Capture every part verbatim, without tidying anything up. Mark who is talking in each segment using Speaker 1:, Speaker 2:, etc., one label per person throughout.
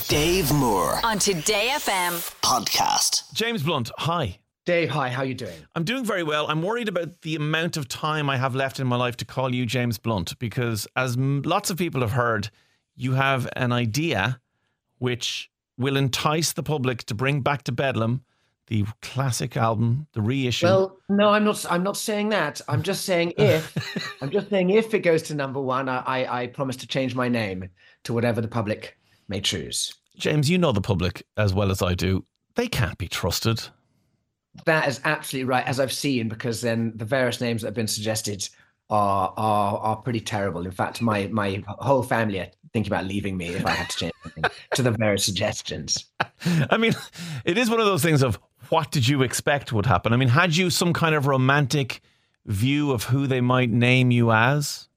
Speaker 1: Dave Moore
Speaker 2: on Today F M
Speaker 1: podcast.
Speaker 3: James Blunt, hi.
Speaker 4: Dave, hi, how you doing?
Speaker 3: I'm doing very well. I'm worried about the amount of time I have left in my life to call you James Blunt, because as m- lots of people have heard, you have an idea which will entice the public to bring back to Bedlam the classic album, the reissue.
Speaker 4: Well, no, I'm not. I'm not saying that. I'm just saying if. I'm just saying if it goes to number one, I, I, I promise to change my name to whatever the public may choose.
Speaker 3: James, you know the public as well as I do. They can't be trusted.
Speaker 4: That is absolutely right, as I've seen, because then the various names that have been suggested are are are pretty terrible. In fact, my my whole family are thinking about leaving me if I had to change something to the various suggestions.
Speaker 3: I mean, it is one of those things of what did you expect would happen? I mean, had you some kind of romantic view of who they might name you as?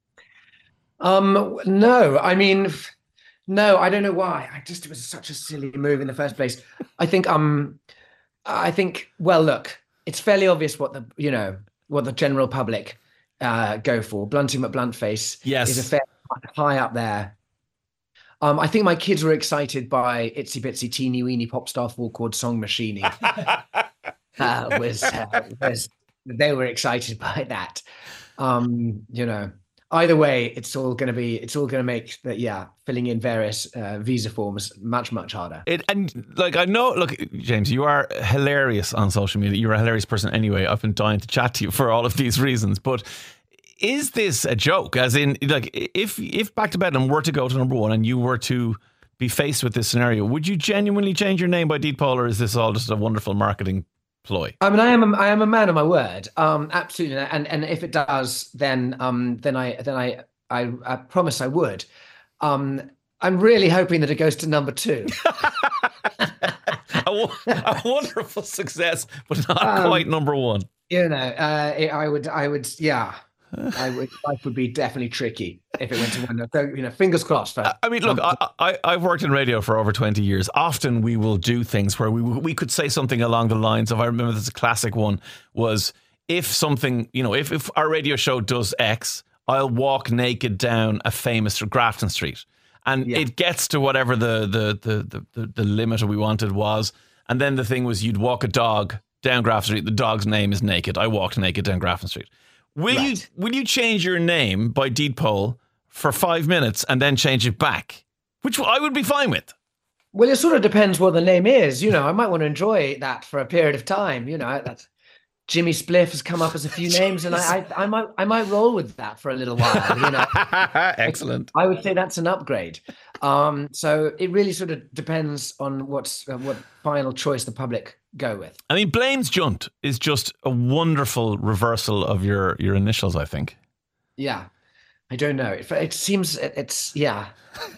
Speaker 4: Um, no, I mean, no, I don't know why. I just, it was such a silly move in the first place. I think, um, I think, well, look, it's fairly obvious what the, you know, what the general public uh, go for. Blunty McBluntface
Speaker 3: yes.
Speaker 4: is a fair high up there. Um, I think my kids were excited by Itsy Bitsy Teeny Weeny Pop Star Four Chord Song Machine. uh, was, uh, was they were excited by that. Um, you know, either way, it's all going to be, it's all going to make that, yeah, filling in various uh, visa forms much, much harder.
Speaker 3: It, and like, I know, look, James, you are hilarious on social media. You're a hilarious person anyway. I've been dying to chat to you for all of these reasons, but is this a joke? As in, like, if if Back to Bedlam were to go to number one and you were to be faced with this scenario, would you genuinely change your name by Deed Poll, or is this all just a wonderful marketing ploy?
Speaker 4: I mean, I am a, I am a man of my word, um, absolutely. And and if it does, then um, then I then I I, I promise I would. Um, I'm really hoping that it goes to number two.
Speaker 3: a, a wonderful success, but not um, quite number one.
Speaker 4: You know, uh, I would I would yeah. I would, life would be definitely tricky if it went to one. So, you know, fingers crossed. For,
Speaker 3: I mean, look, um, I, I, I've worked in radio for over twenty years. Often we will do things where we we could say something along the lines of, I remember there's a classic one was, if something, you know, if, if our radio show does X, I'll walk naked down a famous Grafton Street. And yeah. it gets to whatever the, the, the, the, the limit we wanted was. And then the thing was, you'd walk a dog down Grafton Street. The dog's name is Naked. I walked naked down Grafton Street. Will right. you will you change your name by Deed Poll for five minutes and then change it back? Which I would be fine with.
Speaker 4: Well, it sort of depends what the name is. You know, I might want to enjoy that for a period of time. You know, that's Jimmy Spliff has come up as a few names, and I, I I might I might roll with that for a little while. You know,
Speaker 3: excellent.
Speaker 4: I would say that's an upgrade. Um, so it really sort of depends on what's uh, what final choice the public go with.
Speaker 3: I mean, Blaine's Junt is just a wonderful reversal of your your initials, I think.
Speaker 4: Yeah, I don't know. It, it seems it, it's yeah.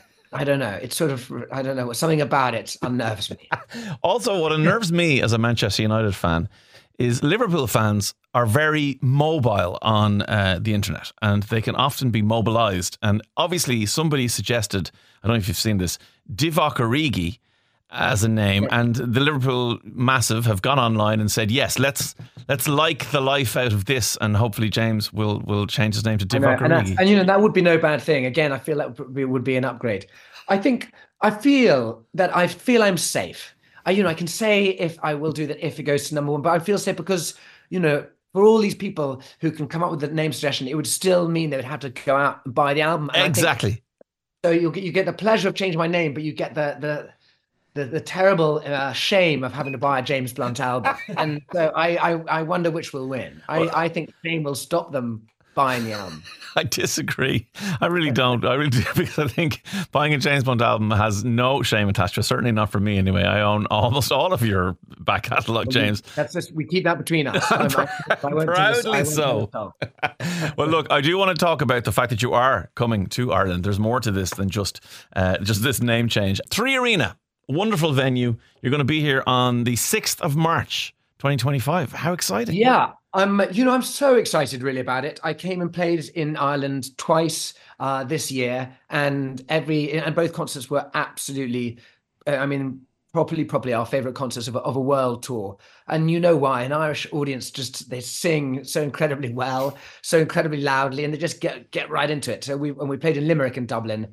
Speaker 4: I don't know. It's sort of I don't know. Something about it unnerves me.
Speaker 3: Also, what unnerves me as a Manchester United fan is Liverpool fans are very mobile on uh, the internet, and they can often be mobilised. And obviously, somebody suggested, I don't know if you've seen this, Divock Origi as a name, and the Liverpool Massive have gone online and said, yes, let's let's like the life out of this, and hopefully James will will change his name to Divock
Speaker 4: and,
Speaker 3: Origi.
Speaker 4: And you know, that would be no bad thing. Again, I feel that would be, would be an upgrade. I think I feel that I feel I'm safe. I, you know, I can say if I will do that if it goes to number one, but I feel safe because, you know, for all these people who can come up with the name suggestion, it would still mean they would have to go out and buy the album. And
Speaker 3: exactly.
Speaker 4: Think, so you you get the pleasure of changing my name, but you get the the the, the terrible uh, shame of having to buy a James Blunt album. And so I, I I wonder which will win. I well, I think shame will stop them buying the album.
Speaker 3: I disagree. I really don't. I really do, because I think buying a James Blunt album has no shame attached to it. Certainly not for me anyway. I own almost all of your back catalogue, James.
Speaker 4: That's just, we keep that between us.
Speaker 3: I, I Proudly so. Well, look, I do want to talk about the fact that you are coming to Ireland. There's more to this than just uh, just this name change. Three Arena, wonderful venue. You're going to be here on the sixth of March, twenty twenty-five. How exciting.
Speaker 4: Yeah. Um, you know, I'm so excited really about it. I came and played in Ireland twice uh, this year, and every and both concerts were absolutely, uh, I mean, properly, properly our favourite concerts of a, of a world tour. And you know why? An Irish audience just, they sing so incredibly well, so incredibly loudly, and they just get get right into it. So we when we played in Limerick and Dublin,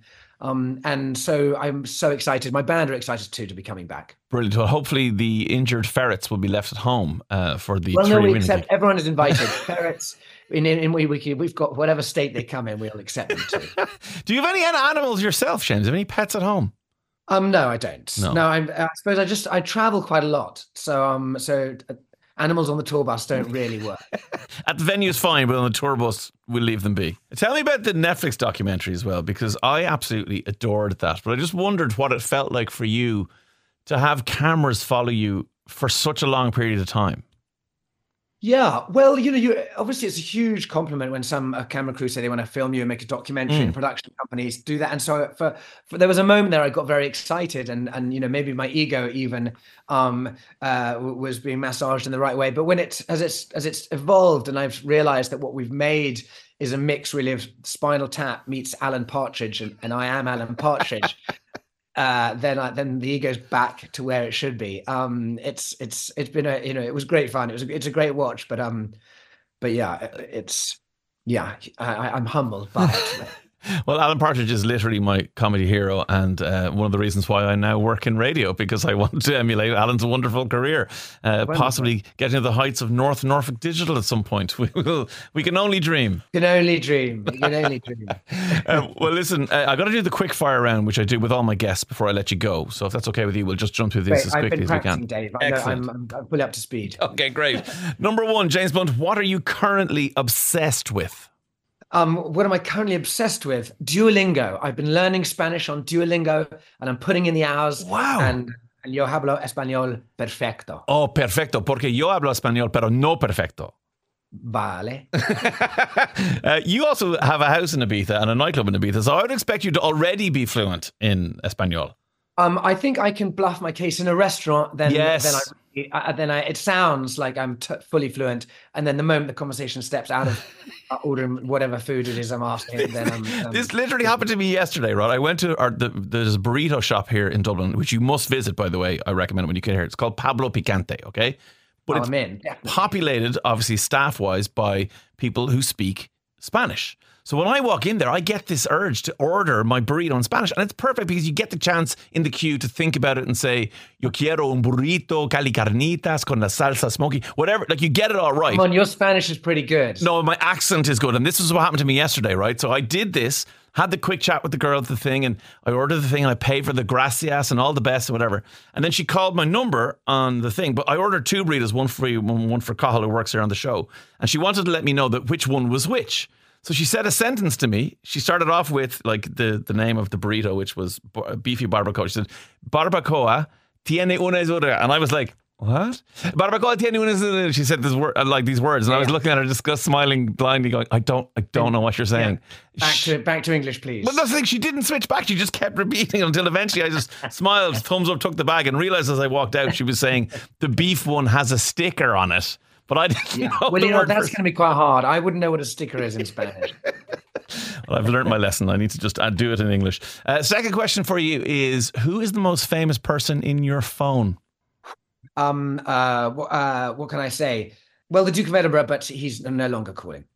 Speaker 4: Um, and so I'm so excited. My band are excited too to be coming back.
Speaker 3: Brilliant. Well, hopefully the injured ferrets will be left at home uh, for the
Speaker 4: well,
Speaker 3: three
Speaker 4: no, we
Speaker 3: winning
Speaker 4: accept
Speaker 3: gig.
Speaker 4: everyone is invited. Ferrets in, in, in we, we we've got whatever state they come in, we'll accept them too.
Speaker 3: Do you have any animals yourself, James? Have any pets at home?
Speaker 4: Um, no, I don't.
Speaker 3: No.
Speaker 4: No, I'm, I suppose I just I travel quite a lot, so um, so uh, animals on the tour bus don't really work.
Speaker 3: At the venue's fine, but on the tour bus, we'll leave them be. Tell me about the Netflix documentary as well, because I absolutely adored that. But I just wondered what it felt like for you to have cameras follow you for such a long period of time.
Speaker 4: Yeah, well, you know, you obviously it's a huge compliment when some a camera crew say they want to film you and make a documentary,
Speaker 3: Mm.
Speaker 4: and production companies do that. And so, for, for there was a moment there I got very excited, and and you know maybe my ego even um, uh, was being massaged in the right way. But when it as it's as it's evolved, and I've realised that what we've made is a mix really of Spinal Tap meets Alan Partridge, and, and I am Alan Partridge. Uh, then I, then the ego's back to where it should be. Um, it's it's it's been a you know it was great fun. It was a, it's a great watch, but um, but yeah, it's yeah. I, I'm humbled by it.
Speaker 3: Well, Alan Partridge is literally my comedy hero, and uh, one of the reasons why I now work in radio, because I want to emulate Alan's wonderful career, uh, possibly getting to the heights of North Norfolk Digital at some point. We will. We can only dream.
Speaker 4: You can only dream. You can only dream.
Speaker 3: uh, well, listen, uh, I got to do the quick fire round, which I do with all my guests before I let you go. So if that's okay with you, we'll just jump through this
Speaker 4: Great.
Speaker 3: as
Speaker 4: I've
Speaker 3: quickly
Speaker 4: been
Speaker 3: as we
Speaker 4: practicing,
Speaker 3: can.
Speaker 4: Dave. I know, I'm, I'm, I'm fully up to speed.
Speaker 3: Okay, great. Number one, James Blunt, what are you currently obsessed with?
Speaker 4: Um, what am I currently obsessed with? Duolingo. I've been learning Spanish on Duolingo, and I'm putting in the hours.
Speaker 3: Wow.
Speaker 4: And, and yo hablo español perfecto.
Speaker 3: Oh, perfecto, porque yo hablo español, pero no perfecto.
Speaker 4: Vale.
Speaker 3: uh, you also have a house in Ibiza and a nightclub in Ibiza, so I would expect you to already be fluent in español.
Speaker 4: Um, I think I can bluff my case in a restaurant. Then,
Speaker 3: Yes.
Speaker 4: then I, I, then I. It sounds like I'm t- fully fluent, and then the moment the conversation steps out of uh, ordering whatever food it is I'm asking, then I'm. Um,
Speaker 3: This literally happened to me yesterday, right? I went to our, the, there's a burrito shop here in Dublin, which you must visit, by the way. I recommend it when you get here. It's called Pablo Picante, okay? But
Speaker 4: oh,
Speaker 3: it's
Speaker 4: I'm in. Definitely.
Speaker 3: populated, obviously, staff-wise, by people who speak Spanish. So when I walk in there, I get this urge to order my burrito in Spanish. And it's perfect because you get the chance in the queue to think about it and say, yo quiero un burrito, cali carnitas, con la salsa smoky, whatever. Like, you get it all right.
Speaker 4: Come on, your Spanish is pretty good.
Speaker 3: No, my accent is good. And this is what happened to me yesterday, right? So I did this, had the quick chat with the girl at the thing, and I ordered the thing and I paid for the gracias and all the best and whatever. And then she called my number on the thing, but I ordered two burritos, one for you, one, one for Cathal, who works here on the show. And she wanted to let me know that which one was which. So she said a sentence to me. She started off with like the, the name of the burrito, which was beefy barbacoa. She said, barbacoa tiene una zura. And I was like, what? Barbacoa tiene una zura. She said this word, like these words. And I was looking at her, just smiling blindly, going, I don't, I don't know what you're saying.
Speaker 4: Yeah. Back to back to English, please.
Speaker 3: But that's the thing, she didn't switch back. She just kept repeating it until eventually I just smiled, thumbs up, took the bag, and realized as I walked out, she was saying the beef one has a sticker on it. But I didn't
Speaker 4: Yeah.
Speaker 3: know
Speaker 4: Well,
Speaker 3: the
Speaker 4: you know,
Speaker 3: word
Speaker 4: that's
Speaker 3: for-
Speaker 4: going to be quite hard. I wouldn't know what a sticker is in Spanish.
Speaker 3: Well, I've learned my lesson. I need to just uh, do it in English. Uh, second question for you is, who is the most famous person in your phone?
Speaker 4: Um, uh, wh- uh, what can I say? Well, the Duke of Edinburgh, but he's no longer calling.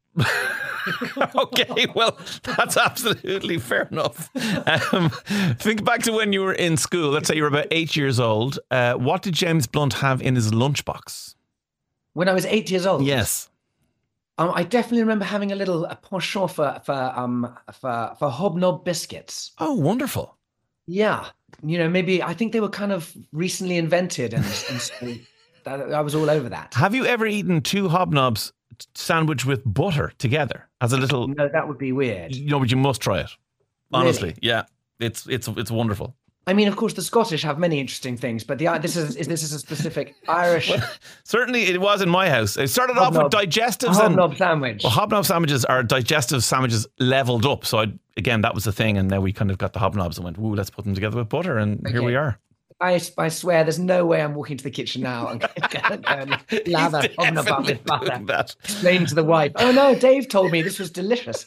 Speaker 3: Okay, well, that's absolutely fair enough. Um, think back to when you were in school. Let's say you were about eight years old. Uh, what did James Blunt have in his lunchbox?
Speaker 4: When I was eight years old.
Speaker 3: Yes.
Speaker 4: Um, I definitely remember having a little a penchant for for um for for hobnob biscuits.
Speaker 3: Oh, wonderful.
Speaker 4: Yeah, you know, maybe I think they were kind of recently invented, and, and so that, I was all over that.
Speaker 3: Have you ever eaten two hobnobs sandwiched with butter together as a little?
Speaker 4: No, that would be weird.
Speaker 3: You know, but you must try it. Honestly,
Speaker 4: Really?
Speaker 3: yeah, it's it's it's wonderful.
Speaker 4: I mean, of course, the Scottish have many interesting things, but the this is this is a specific Irish
Speaker 3: Certainly, it was in my house. It started off with
Speaker 4: Hobnob.
Speaker 3: digestives and
Speaker 4: hobnob sandwich.
Speaker 3: well, hobnob sandwiches are digestive sandwiches leveled up. So I, again, that was the thing, and now we kind of got the hobnobs and went, "Ooh, let's put them together with butter," and here
Speaker 4: Okay.
Speaker 3: we are.
Speaker 4: I, I swear, there's no way I'm walking to the kitchen now and going to lather
Speaker 3: He's
Speaker 4: hobnob up
Speaker 3: definitely
Speaker 4: with butter.
Speaker 3: doing that.
Speaker 4: Explain to the wife, oh no, Dave told me this was delicious.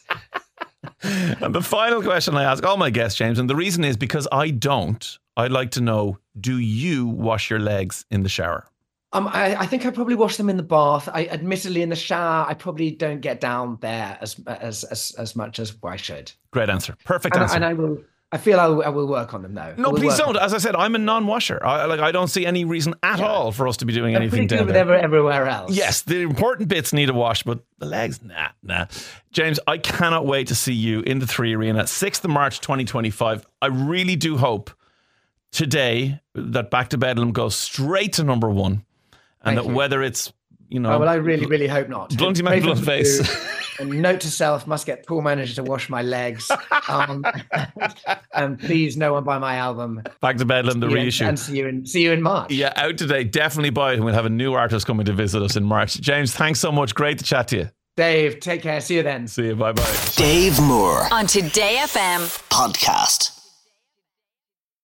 Speaker 3: And the final question I ask all my guests, James, and the reason is because I don't. I'd like to know: do you wash your legs in the shower?
Speaker 4: Um, I, I think I probably wash them in the bath. I admittedly in the shower, I probably don't get down there as as as, as much as I should.
Speaker 3: Great answer. Perfect
Speaker 4: And,
Speaker 3: answer.
Speaker 4: and I will I feel I will, I will work on them though.
Speaker 3: No, please don't. As I said, I'm a non-washer. I, like, I don't see any reason at yeah. all for us to be doing
Speaker 4: They're
Speaker 3: anything down
Speaker 4: with
Speaker 3: there.
Speaker 4: Ever, everywhere else.
Speaker 3: Yes, the important bits need a wash, but the legs, nah, nah. James, I cannot wait to see you in the Three Arena, sixth of March twenty twenty-five. I really do hope today that Back to Bedlam goes straight to number one, and Thank that you. whether it's, you know...
Speaker 4: Oh, well, I really, really hope not.
Speaker 3: Blunty Mac Blunt Face.
Speaker 4: And note to self, must get pool manager to wash my legs. Um, and please, no one buy my album.
Speaker 3: Back to Bedlam, the
Speaker 4: see
Speaker 3: reissue.
Speaker 4: And, and see you in see you in March.
Speaker 3: Yeah, out today. Definitely buy it. And we'll have a new artist coming to visit us in March. James, thanks so much. Great to chat to you.
Speaker 4: Dave, take care. See you then.
Speaker 3: See you. Bye-bye.
Speaker 1: Dave Moore
Speaker 2: on Today F M
Speaker 1: podcast.